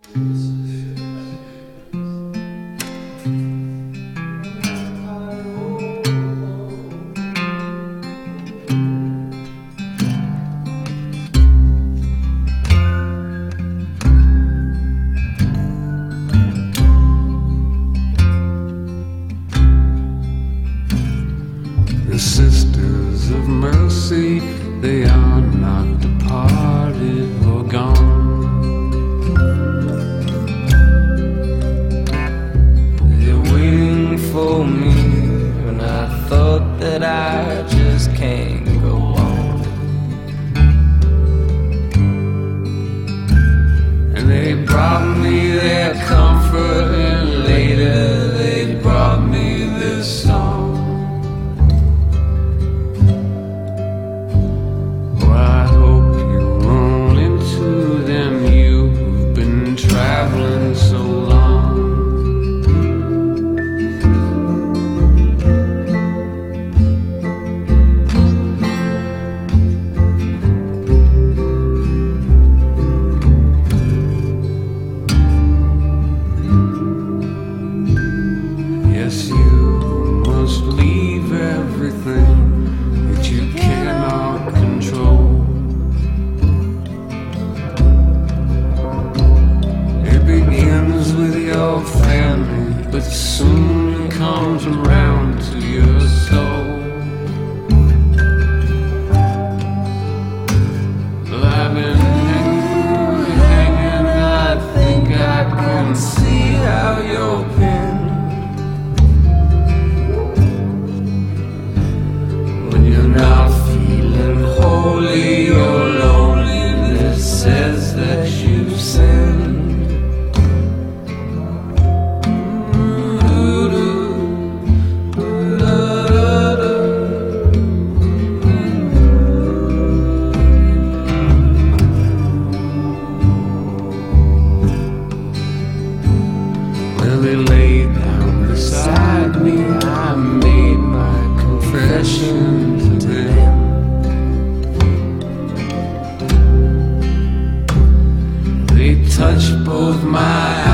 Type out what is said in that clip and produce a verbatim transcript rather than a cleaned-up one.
The sisters of mercy, they are not departed or gone. They're waiting for me, and I thought that I just can't go on. And they brought me their comfort, and later they brought me this song. Traveling so long, yes, you must leave everything that you cannot control. Begins with your family, but soon comes around to your soul. Well, I've been hanging, hanging, I think I can see how you're pinned. When you're not feeling holy, your loneliness says that you've sinned. They laid down beside me, I made my confession to them. They touched both my